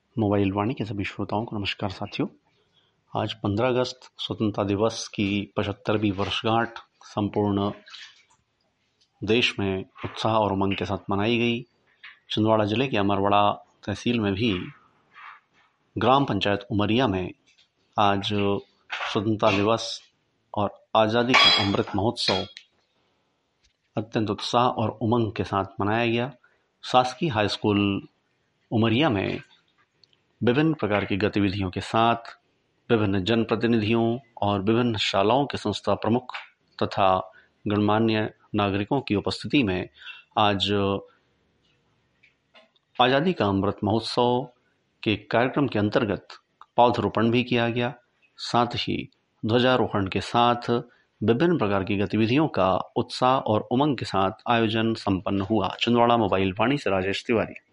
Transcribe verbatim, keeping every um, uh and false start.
Mobile वाणी के सभी श्रोताओं को नमस्कार साथियों। आज पंद्रह अगस्त स्वतंत्रता दिवस की पचहत्तरवीं वर्षगांठ संपूर्ण देश में उत्साह और उमंग के साथ मनाई गई। छिंदवाड़ा जिले के अमरवाड़ा तहसील में भी ग्राम पंचायत उमरिया में आज स्वतंत्रता दिवस और आज़ादी का अमृत महोत्सव अत्यंत उत्साह और उमंग के साथ मनाया गया। शासकीय हाई स्कूल उमरिया में विभिन्न प्रकार की गतिविधियों के साथ विभिन्न जनप्रतिनिधियों और विभिन्न शालाओं के संस्था प्रमुख तथा गणमान्य नागरिकों की उपस्थिति में आज आज़ादी का अमृत महोत्सव के कार्यक्रम के अंतर्गत पौधरोपण भी किया गया। साथ ही ध्वजारोहण के साथ विभिन्न प्रकार की गतिविधियों का उत्साह और उमंग के साथ आयोजन संपन्न हुआ। छिंदवाड़ा मोबाइल वाणी से राजेश तिवारी।